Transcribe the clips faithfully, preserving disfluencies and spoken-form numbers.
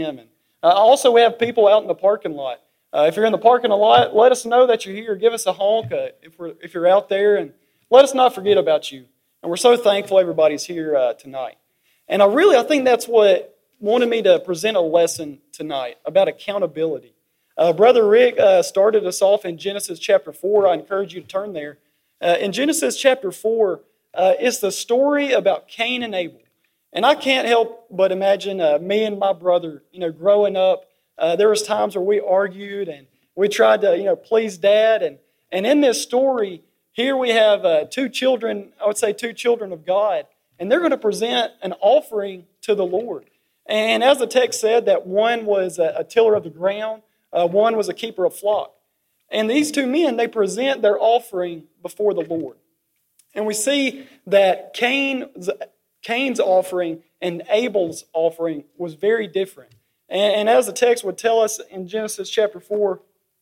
And uh, also, we have people out in the parking lot. Uh, if you're in the parking lot, let us know that you're here. Give us a honk uh, if we're if you're out there, and let us not forget about you. And we're so thankful everybody's here uh, tonight. And I really, I think that's what wanted me to present a lesson tonight about accountability. Uh, Brother Rick uh, started us off in Genesis chapter four. I encourage you to turn there. Uh, in Genesis chapter four, uh, it's the story about Cain and Abel. And I can't help but imagine uh, me and my brother, you know, growing up. Uh, there was times where we argued and we tried to, you know, please Dad. And, and in this story, here we have uh, two children, I would say two children of God, and they're going to present an offering to the Lord. And as the text said, that one was a, a tiller of the ground, uh, one was a keeper of flock. And these two men, they present their offering before the Lord. And we see that Cain's, Cain's offering and Abel's offering was very different. And, and as the text would tell us in Genesis chapter four,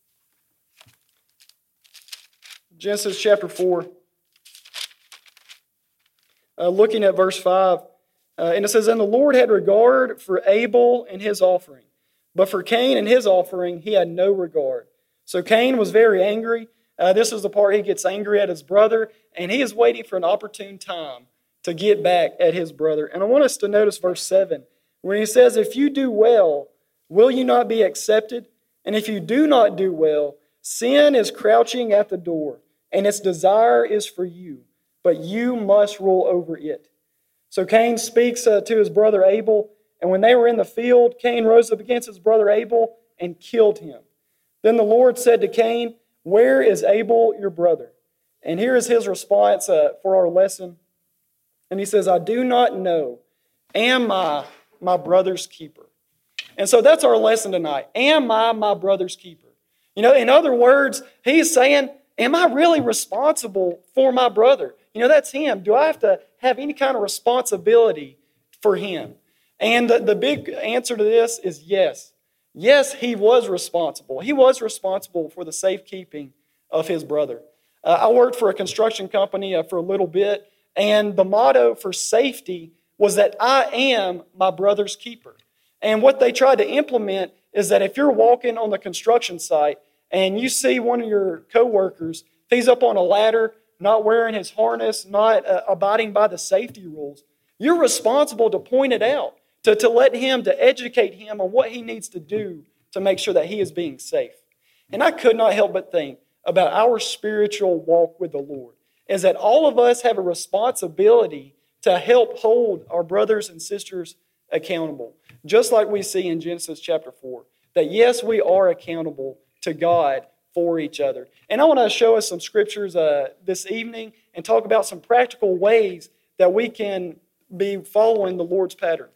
Genesis chapter four, uh, looking at verse five, uh, and it says, "And the Lord had regard for Abel and his offering, but for Cain and his offering he had no regard. So Cain was very angry." Uh, this is the part he gets angry at his brother, and he is waiting for an opportune time to get back at his brother. And I want us to notice verse seven, when he says, "If you do well, will you not be accepted? And if you do not do well, sin is crouching at the door, and its desire is for you, but you must rule over it." So Cain speaks uh, to his brother Abel, and when they were in the field, Cain rose up against his brother Abel and killed him. Then the Lord said to Cain, "Where is Abel your brother?" And here is his response uh, for our lesson. And he says, "I do not know. Am I my brother's keeper?" And so that's our lesson tonight. Am I my brother's keeper? You know, in other words, he's saying, am I really responsible for my brother? You know, that's him. Do I have to have any kind of responsibility for him? And the, the big answer to this is yes. Yes, he was responsible. He was responsible for the safekeeping of his brother. Uh, I worked for a construction company uh, for a little bit, and the motto for safety was that I am my brother's keeper. And what they tried to implement is that if you're walking on the construction site and you see one of your coworkers, if he's up on a ladder, not wearing his harness, not uh, abiding by the safety rules, you're responsible to point it out, to, to let him, to educate him on what he needs to do to make sure that he is being safe. And I could not help but think about our spiritual walk with the Lord, is that all of us have a responsibility to help hold our brothers and sisters accountable. Just like we see in Genesis chapter four, that yes, we are accountable to God for each other. And I want to show us some scriptures uh, this evening and talk about some practical ways that we can be following the Lord's pattern.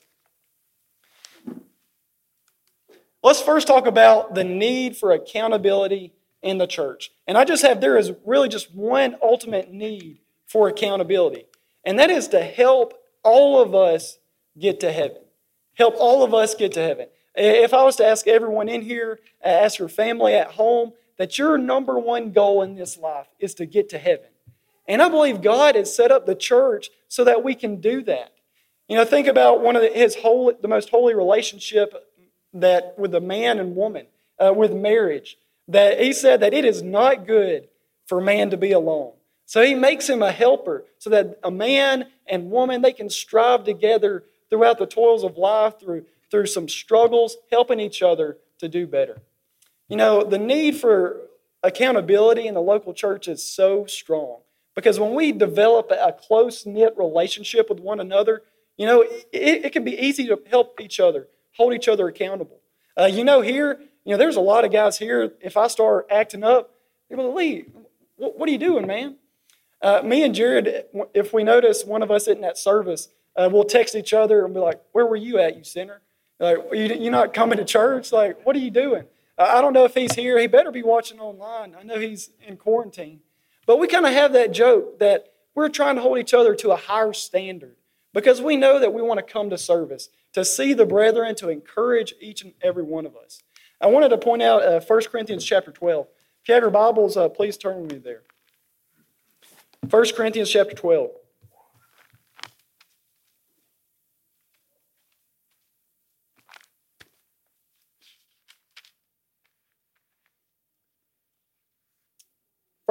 Let's first talk about the need for accountability in the church. And I just have, there is really just one ultimate need for accountability. And that is to help all of us get to heaven. Help all of us get to heaven. If I was to ask everyone in here, ask your family at home, that your number one goal in this life is to get to heaven. And I believe God has set up the church so that we can do that. You know, think about one of the, his holy, the most holy relationship that with a man and woman, uh, with marriage, that he said that it is not good for man to be alone. So he makes him a helper so that a man and woman, they can strive together throughout the toils of life, through, through some struggles, helping each other to do better. You know, the need for accountability in the local church is so strong because when we develop a close-knit relationship with one another, you know, it, it can be easy to help each other, hold each other accountable. Uh, you know, here, you know, there's a lot of guys here, if I start acting up, they're like, "Lee, what, what are you doing, man?" Uh, me and Jared, if we notice one of us isn't at service, uh, we'll text each other and be like, "Where were you at, you sinner? Like, you, you're not coming to church? Like, what are you doing?" Uh, I don't know if he's here. He better be watching online. I know he's in quarantine. But we kind of have that joke that we're trying to hold each other to a higher standard because we know that we want to come to service, to see the brethren, to encourage each and every one of us. I wanted to point out uh, First Corinthians chapter twelve. If you have your Bibles, uh, please turn with me there. First Corinthians chapter twelve.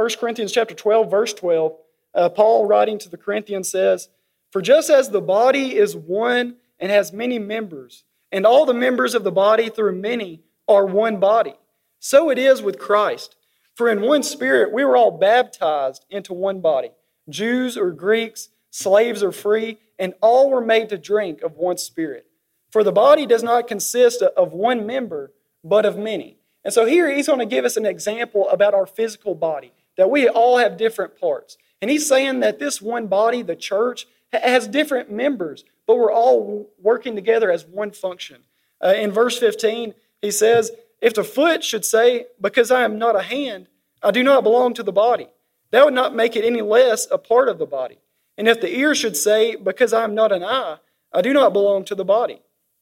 First Corinthians chapter twelve, verse twelve, uh, Paul writing to the Corinthians says, "For just as the body is one and has many members, and all the members of the body through many are one body, so it is with Christ. For in one Spirit we were all baptized into one body, Jews or Greeks, slaves or free, and all were made to drink of one Spirit. For the body does not consist of one member, but of many." And so here he's going to give us an example about our physical body, that we all have different parts. And he's saying that this one body, the church, has different members, but we're all working together as one function. Uh, in verse fifteen, he says, "If the foot should say, 'Because I am not a hand, I do not belong to the body,' that would not make it any less a part of the body. And if the ear should say, 'Because I am not an eye, I do not belong to the body,'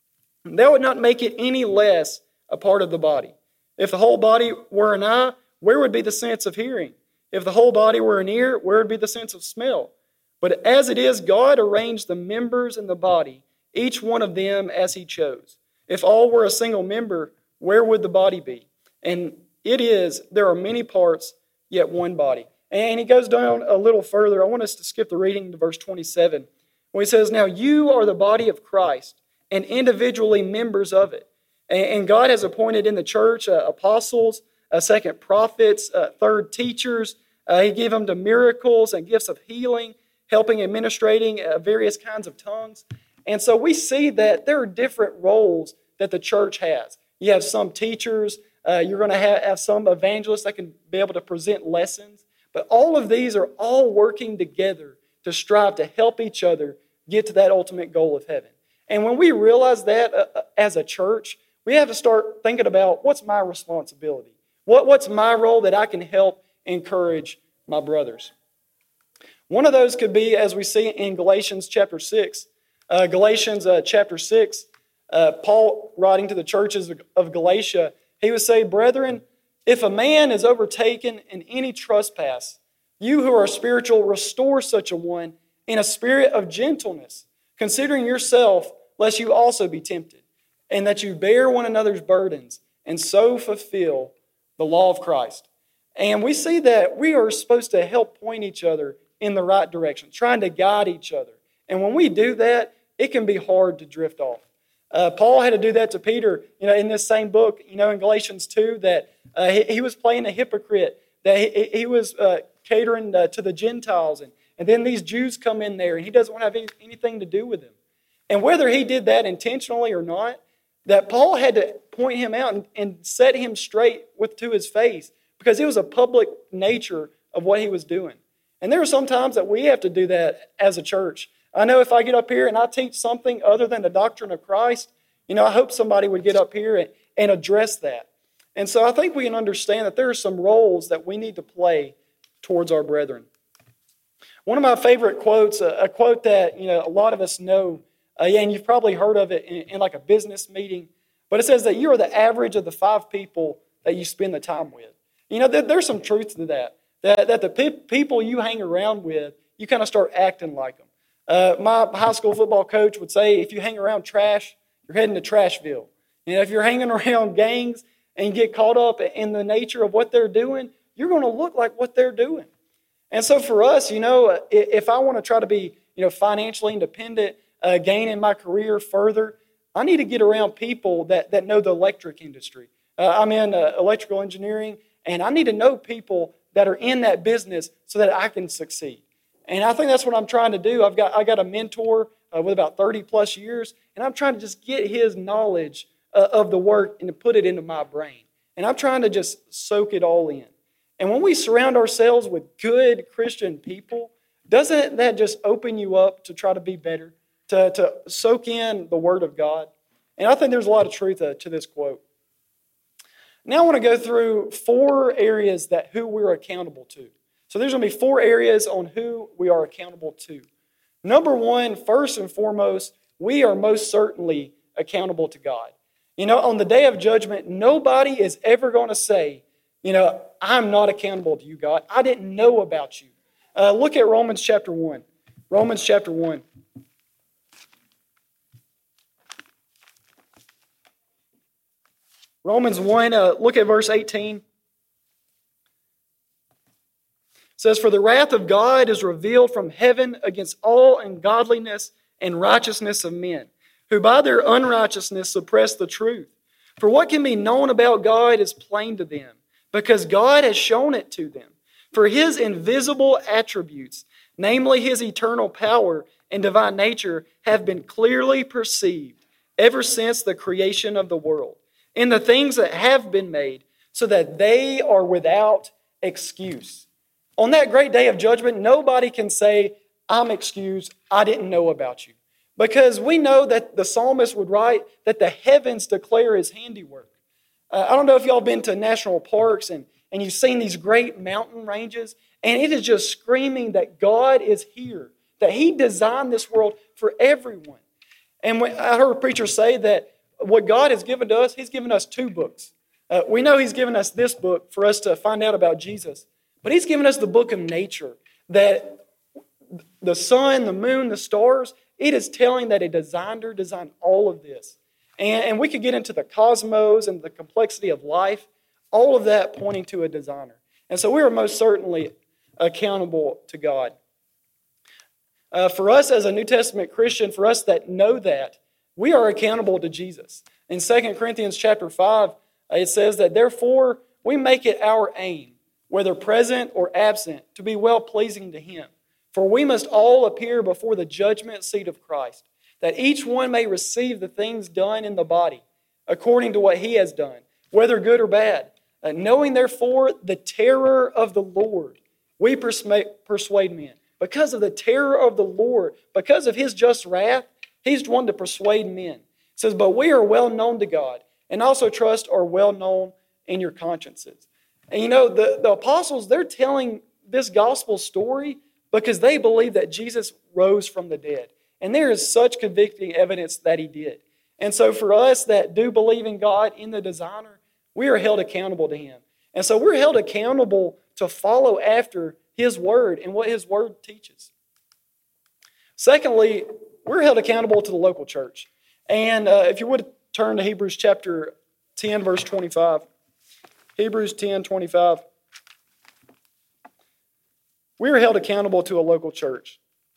that would not make it any less a part of the body. If the whole body were an eye, where would be the sense of hearing? If the whole body were an ear, where would be the sense of smell? But as it is, God arranged the members in the body, each one of them as He chose. If all were a single member, where would the body be? And it is, there are many parts, yet one body." And he goes down a little further. I want us to skip the reading to verse twenty-seven, when he says, "Now you are the body of Christ, and individually members of it. And God has appointed in the church uh, apostles, uh, second prophets, uh, third teachers. Uh, he gave them to miracles and gifts of healing, helping, administrating uh, various kinds of tongues." And so we see that there are different roles that the church has. You have some teachers, uh, you're going to have, have some evangelists that can be able to present lessons. But all of these are all working together to strive to help each other get to that ultimate goal of heaven. And when we realize that uh, as a church, we have to start thinking about, what's my responsibility? What, what's my role that I can help encourage my brothers? One of those could be, as we see in Galatians chapter six. Uh, Galatians uh, chapter six, uh, Paul writing to the churches of Galatia, he would say, "Brethren, if a man is overtaken in any trespass, you who are spiritual, restore such a one in a spirit of gentleness, considering yourself, lest you also be tempted, and that you bear one another's burdens, and so fulfill the law of Christ." And we see that we are supposed to help point each other in the right direction, trying to guide each other. And when we do that, it can be hard to drift off. Uh, Paul had to do that to Peter, you know, in this same book, you know, in Galatians two, that uh, he, he was playing a hypocrite, that he, he was uh, catering uh, to the Gentiles, and, and then these Jews come in there, and he doesn't want to have any, anything to do with them. And whether he did that intentionally or not, that Paul had to point him out and, and set him straight with to his face, because it was a public nature of what he was doing. And there are some times that we have to do that as a church. I know if I get up here and I teach something other than the doctrine of Christ, you know, I hope somebody would get up here and, and address that. And so I think we can understand that there are some roles that we need to play towards our brethren. One of my favorite quotes, a, a quote that, you know, a lot of us know, uh, yeah, and you've probably heard of it in, in like a business meeting, but it says that you are the average of the five people that you spend the time with. You know, there, there's some truth to that. That, that the pe- people you hang around with, you kind of start acting like them. Uh, my high school football coach would say, if you hang around trash, you're heading to Trashville. And if you're hanging around gangs and you get caught up in the nature of what they're doing, you're going to look like what they're doing. And so for us, you know, if I want to try to be, you know, financially independent, uh, gaining my career further, I need to get around people that, that know the electric industry. Uh, I'm in uh, electrical engineering, and I need to know people that are in that business so that I can succeed. And I think that's what I'm trying to do. I've got I got a mentor uh, with about thirty plus years, and I'm trying to just get his knowledge uh, of the work and to put it into my brain. And I'm trying to just soak it all in. And when we surround ourselves with good Christian people, doesn't that just open you up to try to be better, to, to soak in the Word of God? And I think there's a lot of truth uh, to this quote. Now I want to go through four areas that who we're accountable to. So there's going to be four areas on who we are accountable to. Number one, first and foremost, we are most certainly accountable to God. You know, on the day of judgment, nobody is ever going to say, you know, I'm not accountable to you, God. I didn't know about you. Uh, look at Romans chapter one. Romans chapter one. Romans one, uh, look at verse eighteen. says, "For the wrath of God is revealed from heaven against all ungodliness and righteousness of men, who by their unrighteousness suppress the truth. For what can be known about God is plain to them, because God has shown it to them. For his invisible attributes, namely his eternal power and divine nature, have been clearly perceived ever since the creation of the world, in the things that have been made, so that they are without excuse." On that great day of judgment, nobody can say, "I'm excused, I didn't know about you." Because we know that the psalmist would write that the heavens declare his handiwork. Uh, I don't know if y'all been to national parks and, and you've seen these great mountain ranges, and it is just screaming that God is here, that he designed this world for everyone. And when, I heard a preacher say that what God has given to us, he's given us two books. Uh, we know he's given us this book for us to find out about Jesus, but he's given us the book of nature, that the sun, the moon, the stars, it is telling that a designer designed all of this. And, and we could get into the cosmos and the complexity of life, all of that pointing to a designer. And so we are most certainly accountable to God. Uh, for us as a New Testament Christian, for us that know that, we are accountable to Jesus. In Second Corinthians chapter five, it says that, "Therefore we make it our aim, whether present or absent, to be well-pleasing to him. For we must all appear before the judgment seat of Christ, that each one may receive the things done in the body, according to what he has done, whether good or bad. Uh, knowing therefore the terror of the Lord, we persuade men." Because of the terror of the Lord, because of his just wrath, he's one to persuade men. It says, "But we are well known to God, and also trust are well known in your consciences." And you know, the, the apostles, they're telling this gospel story because they believe that Jesus rose from the dead. And there is such convicting evidence that he did. And so for us that do believe in God, in the designer, we are held accountable to him. And so we're held accountable to follow after his word and what his word teaches. Secondly, we're held accountable to the local church. And uh, if you would turn to Hebrews chapter ten, verse twenty-five. Hebrews ten, twenty-five. We are held accountable to a local church.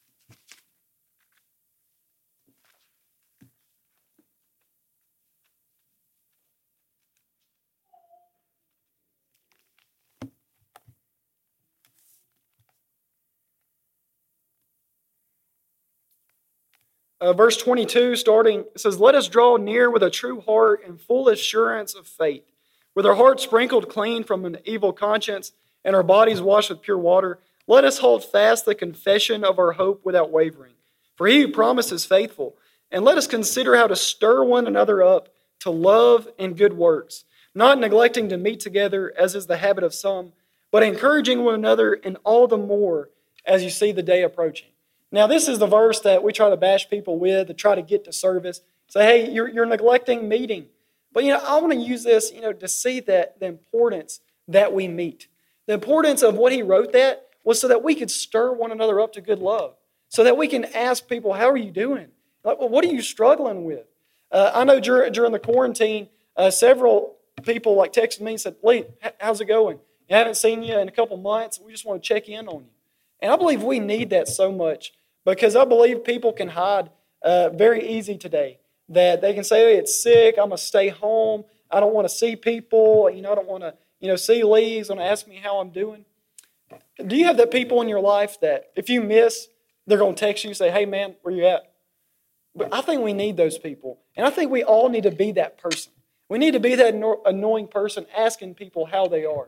Uh, verse twenty-two, starting, it says, "Let us draw near with a true heart and full assurance of faith, with our hearts sprinkled clean from an evil conscience and our bodies washed with pure water. Let us hold fast the confession of our hope without wavering. For he who promised is faithful. And let us consider how to stir one another up to love and good works, not neglecting to meet together, as is the habit of some, but encouraging one another, and all the more as you see the day approaching." Now, this is the verse that we try to bash people with, to try to get to service. Say, hey, you're, you're neglecting meeting. But, you know, I want to use this, you know, to see that the importance that we meet. The importance of what he wrote that was so that we could stir one another up to good love. So that we can ask people, how are you doing? Like, well, what are you struggling with? Uh, I know during, during the quarantine, uh, several people like texted me and said, "Lee, how's it going? I haven't seen you in a couple months. We just want to check in on you." And I believe we need that so much, because I believe people can hide uh, very easy today. That they can say, "Hey, it's sick, I'm going to stay home. I don't want to see people. You know, I don't want to, you know, see Lee. He's going to ask me how I'm doing." Do you have that people in your life that if you miss, they're going to text you and say, "Hey, man, where you at?" But I think we need those people. And I think we all need to be that person. We need to be that annoying person asking people how they are.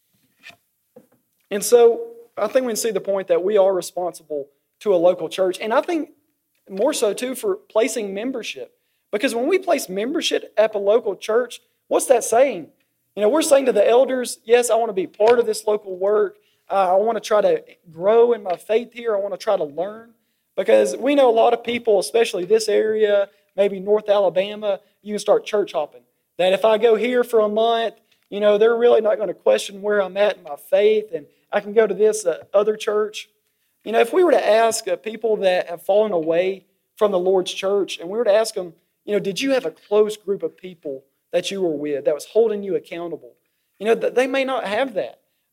And so I think we can see the point that we are responsible to a local church. And I think more so, too, for placing membership. Because when we place membership at a local church, what's that saying? You know, we're saying to the elders, yes, I want to be part of this local work. Uh, I want to try to grow in my faith here. I want to try to learn. Because we know a lot of people, especially this area, maybe North Alabama, you can start church hopping. That if I go here for a month, you know, they're really not going to question where I'm at in my faith, and I can go to this uh, other church. You know, if we were to ask uh, people that have fallen away from the Lord's church, and we were to ask them, you know, did you have a close group of people that you were with that was holding you accountable? You know, they may not have that.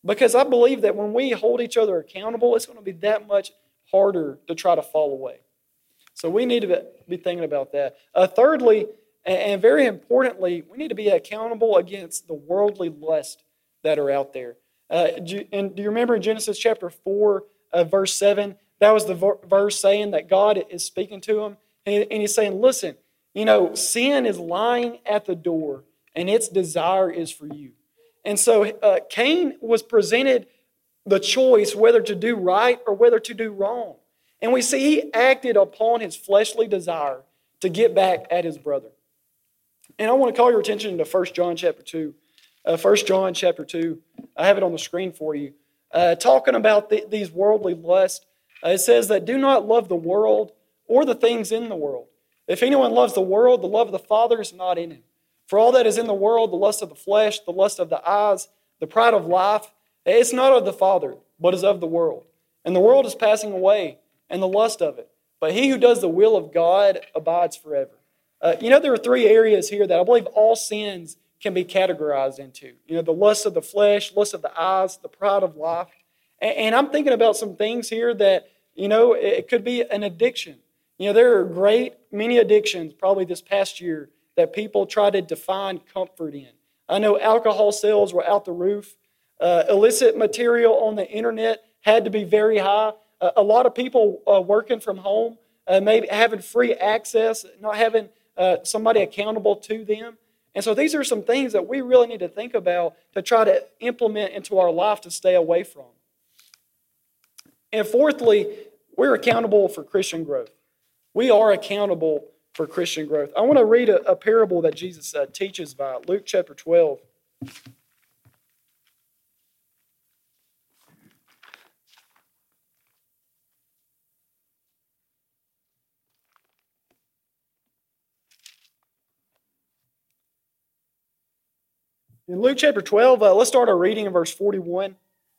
Because I believe that when we hold each other accountable, it's going to be that much harder to try to fall away. So we need to be thinking about that. Uh, thirdly, and very importantly, we need to be accountable against the worldly lust that are out there. Uh, and do you remember in Genesis chapter four, uh, verse seven, that was the verse saying that God is speaking to him. And he's saying, listen, you know, sin is lying at the door, and its desire is for you. And so uh, Cain was presented the choice whether to do right or whether to do wrong. And we see he acted upon his fleshly desire to get back at his brother. And I want to call your attention to First John chapter two. Uh, First John chapter two. I have it on the screen for you. Uh, talking about the, these worldly lusts, uh, it says that do not love the world or the things in the world. If anyone loves the world, the love of the Father is not in him. For all that is in the world, the lust of the flesh, the lust of the eyes, the pride of life, it's not of the Father, but is of the world. And the world is passing away, and the lust of it. But he who does the will of God abides forever. Uh, you know, there are three areas here that I believe all sins can be categorized into. You know, the lust of the flesh, lust of the eyes, the pride of life. And, and I'm thinking about some things here that, you know, it could be an addiction. You know, there are great many addictions probably this past year that people try to find comfort in. I know alcohol sales were out the roof. Uh, illicit material on the internet had to be very high. Uh, a lot of people uh, working from home, uh, maybe having free access, not having uh, somebody accountable to them. And so these are some things that we really need to think about to try to implement into our life to stay away from. And fourthly, we're accountable for Christian growth. We are accountable for Christian growth. I want to read a, a parable that Jesus uh, teaches by Luke chapter twelve. In Luke chapter twelve, uh, let's start our reading in verse forty-one.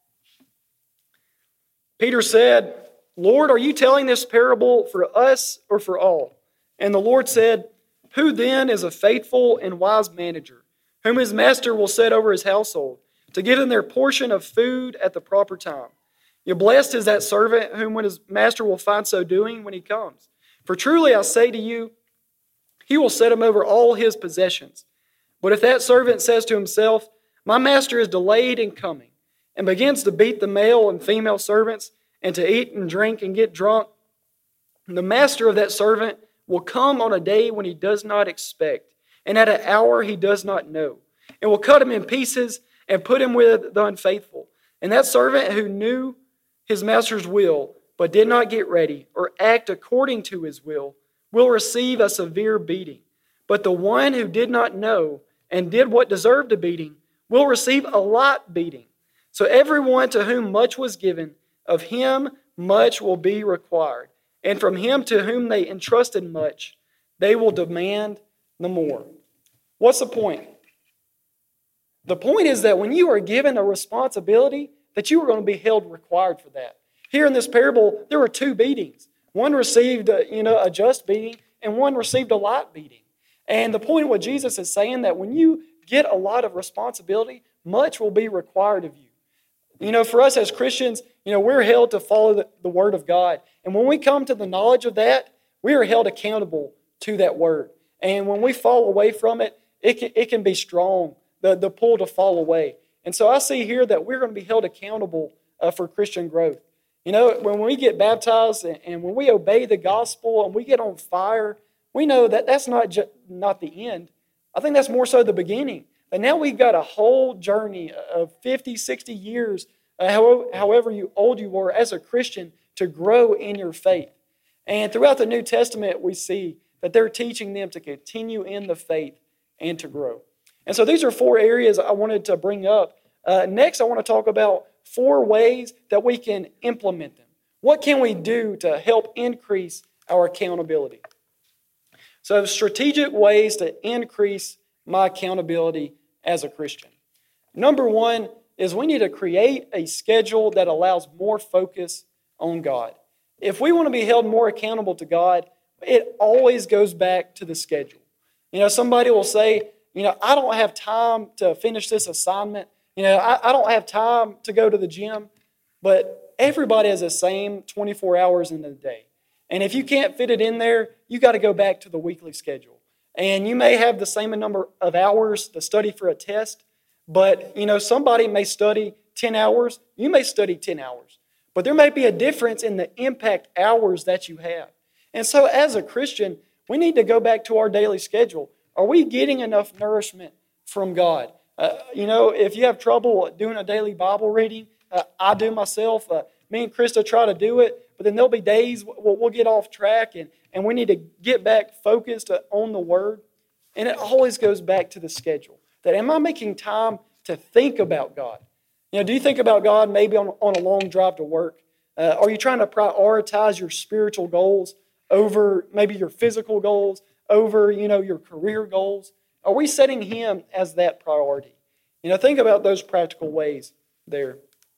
Peter said, Lord, are you telling this parable for us or for all? And the Lord said, who then is a faithful and wise manager, whom his master will set over his household, to give them their portion of food at the proper time? You're blessed is that servant whom his master will find so doing when he comes. For truly I say to you, he will set him over all his possessions. But if that servant says to himself, my master is delayed in coming, and begins to beat the male and female servants, and to eat and drink and get drunk, the master of that servant will come on a day when he does not expect, and at an hour he does not know, and will cut him in pieces and put him with the unfaithful. And that servant who knew his master's will, but did not get ready or act according to his will, will receive a severe beating. But the one who did not know and did what deserved a beating will receive a light beating. So everyone to whom much was given, of him much will be required. And from him to whom they entrusted much, they will demand the more. What's the point? The point is that when you are given a responsibility, that you are going to be held required for that. Here in this parable, there were two beatings. One received a, you know, a just beating, and one received a light beating. And the point of what Jesus is saying, that when you get a lot of responsibility, much will be required of you. You know, for us as Christians, you know, we're held to follow the, the Word of God. And when we come to the knowledge of that, we are held accountable to that Word. And when we fall away from it, it can, it can be strong, the, the pull to fall away. And so I see here that we're going to be held accountable uh, for Christian growth. You know, when we get baptized and, and when we obey the gospel and we get on fire, we know that that's not ju- not the end. I think that's more so the beginning. And now we've got a whole journey of fifty, sixty years, uh, however, however you old you were as a Christian, to grow in your faith. And throughout the New Testament, we see that they're teaching them to continue in the faith and to grow. And so these are four areas I wanted to bring up. Uh, next, I want to talk about four ways that we can implement them. What can we do to help increase our accountability? So strategic ways to increase my accountability as a Christian. Number one is we need to create a schedule that allows more focus on God. If we want to be held more accountable to God, it always goes back to the schedule. You know, somebody will say, you know, I don't have time to finish this assignment. You know, I, I don't have time to go to the gym, but everybody has the same twenty-four hours in the day. And if you can't fit it in there, you got to go back to the weekly schedule. And you may have the same number of hours to study for a test, but, you know, somebody may study ten hours, you may study ten hours. But there may be a difference in the impact hours that you have. And so as a Christian, we need to go back to our daily schedule. Are we getting enough nourishment from God? Uh, you know, if you have trouble doing a daily Bible reading, uh, I do myself. Uh, me and Krista try to do it, but then there'll be days we'll, we'll get off track, and, and we need to get back focused on the Word. And it always goes back to the schedule. That am I making time to think about God? You know, do you think about God maybe on, on a long drive to work? Uh, are you trying to prioritize your spiritual goals over maybe your physical goals, over, you know, your career goals? Are we setting Him as that priority? You know, think about those practical ways there.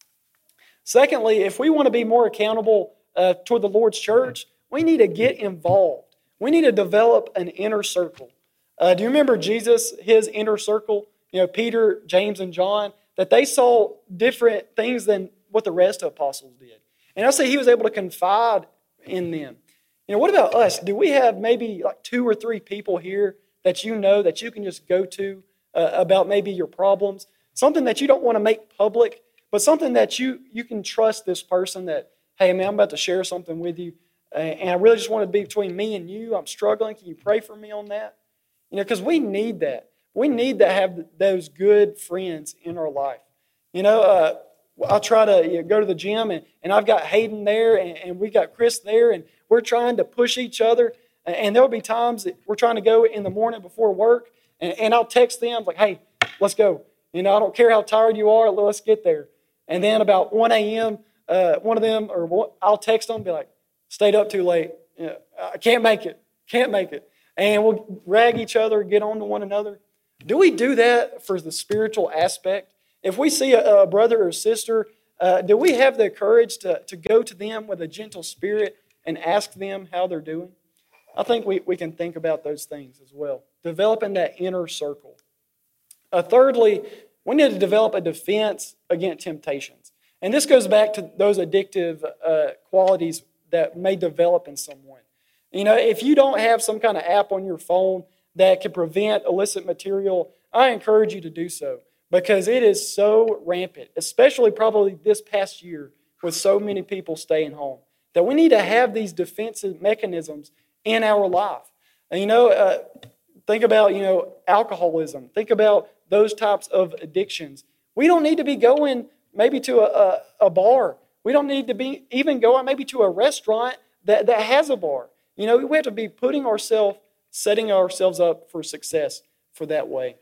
Secondly, if we want to be more accountable uh, toward the Lord's church, we need to get involved. We need to develop an inner circle. Uh, do you remember Jesus, his inner circle? You know, Peter, James, and John, that they saw different things than what the rest of the apostles did. And I say he was able to confide in them. You know, what about us? Do we have maybe like two or three people here that you know that you can just go to uh, about maybe your problems? Something that you don't want to make public, but something that you, you can trust this person that, hey, man, I'm about to share something with you, uh, and I really just want it to be between me and you. I'm struggling. Can you pray for me on that? You know, because we need that. We need to have those good friends in our life. You know, uh, I try to you know, go to the gym, and, and I've got Hayden there, and, and we got Chris there, and we're trying to push each other. And there will be times that we're trying to go in the morning before work, and, and I'll text them like, hey, let's go. You know, I don't care how tired you are, let's get there. And then about one a.m., uh, one of them, or one, I'll text them and be like, stayed up too late. You know, I can't make it, can't make it. And we'll rag each other, get on to one another. Do we do that for the spiritual aspect? If we see a, a brother or sister, uh, do we have the courage to, to go to them with a gentle spirit and ask them how they're doing? I think we, we can think about those things as well. Developing that inner circle. Uh, thirdly, we need to develop a defense against temptations. And this goes back to those addictive uh, qualities that may develop in someone. You know, if you don't have some kind of app on your phone that can prevent illicit material, I encourage you to do so, because it is so rampant, especially probably this past year with so many people staying home, that we need to have these defensive mechanisms in our life. And, you know, uh, think about, you know, alcoholism. Think about those types of addictions. We don't need to be going maybe to a, a, a bar. We don't need to be even going maybe to a restaurant that, that has a bar. You know, we have to be putting ourselves, setting ourselves up for success for that way.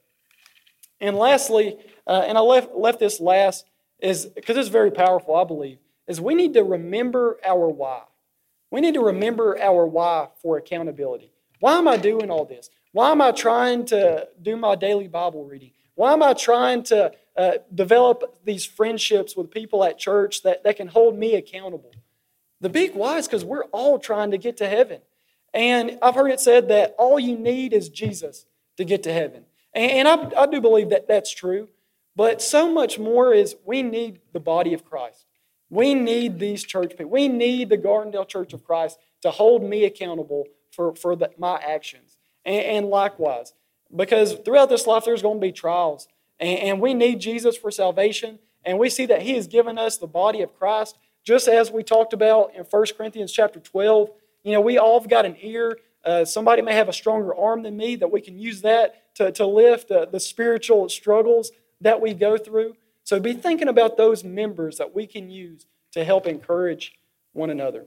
And lastly, uh, and I left, left this last, is because it's very powerful, I believe, is we need to remember our why. We need to remember our why for accountability. Why am I doing all this? Why am I trying to do my daily Bible reading? Why am I trying to uh, develop these friendships with people at church that, that can hold me accountable? The big why is because we're all trying to get to heaven. And I've heard it said that all you need is Jesus to get to heaven. And I, I do believe that that's true. But so much more is we need the body of Christ. We need these church people. We need the Gardendale Church of Christ to hold me accountable for, for the, my actions. And, and likewise, because throughout this life there's going to be trials. And, and we need Jesus for salvation. And we see that He has given us the body of Christ. Just as we talked about in First Corinthians chapter twelve, you know, we all have got an ear. Uh, somebody may have a stronger arm than me, that we can use that to, to lift uh, the spiritual struggles that we go through. So be thinking about those members that we can use to help encourage one another.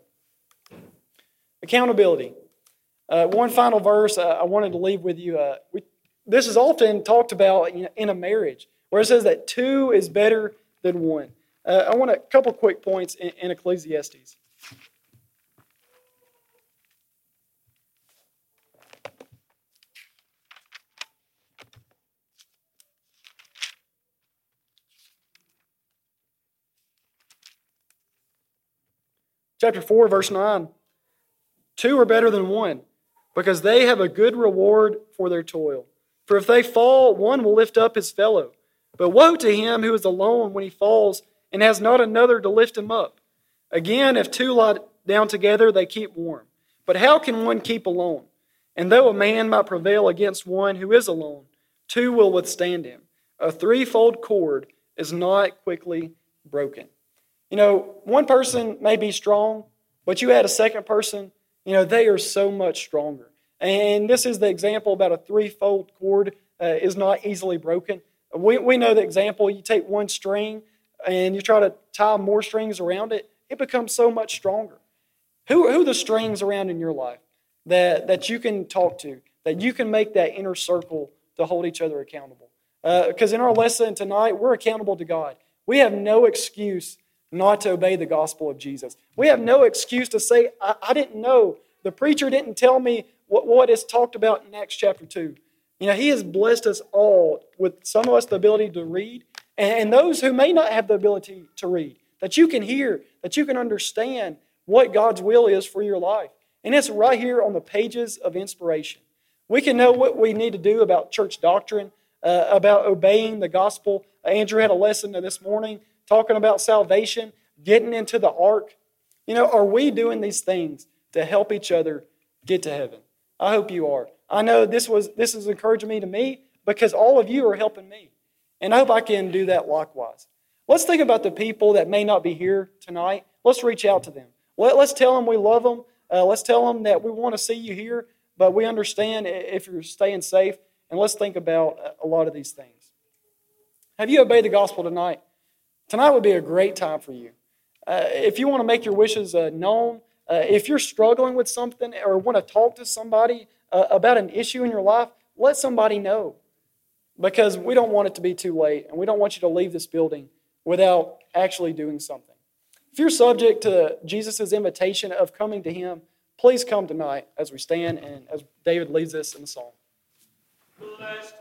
Accountability. Uh, one final verse uh, I wanted to leave with you. Uh, we, this is often talked about in, in a marriage, where it says that two is better than one. Uh, I want a couple quick points in, in Ecclesiastes. Chapter four, verse nine. Two are better than one, because they have a good reward for their toil. For if they fall, one will lift up his fellow. But woe to him who is alone when he falls and has not another to lift him up. Again, if two lie down together, they keep warm. But how can one keep alone? And though a man might prevail against one who is alone, two will withstand him. A threefold cord is not quickly broken. You know, one person may be strong, but you add a second person, you know, they are so much stronger. And this is the example about a threefold cord uh, is not easily broken. We, we know the example, you take one string and you try to tie more strings around it, it becomes so much stronger. Who, who are the strings around in your life that, that you can talk to, that you can make that inner circle to hold each other accountable? Because uh, in our lesson tonight, we're accountable to God. We have no excuse not to obey the gospel of Jesus. We have no excuse to say, I, I didn't know. The preacher didn't tell me what, what is talked about in Acts chapter two. You know, he has blessed us all with some of us the ability to read, and those who may not have the ability to read, that you can hear, that you can understand what God's will is for your life. And it's right here on the pages of inspiration. We can know what we need to do about church doctrine, uh, about obeying the gospel. Andrew had a lesson this morning talking about salvation, getting into the ark. You know, are we doing these things to help each other get to heaven? I hope you are. I know this was this is encouraging me to me because all of you are helping me. And I hope I can do that likewise. Let's think about the people that may not be here tonight. Let's reach out to them. Let, let's tell them we love them. Uh, let's tell them that we want to see you here, but we understand if you're staying safe. And let's think about a lot of these things. Have you obeyed the gospel tonight? Tonight would be a great time for you. Uh, if you want to make your wishes uh, known, uh, if you're struggling with something or want to talk to somebody uh, about an issue in your life, let somebody know. Because we don't want it to be too late, and we don't want you to leave this building without actually doing something. If you're subject to Jesus' invitation of coming to Him, please come tonight as we stand and as David leads us in the song. Blessed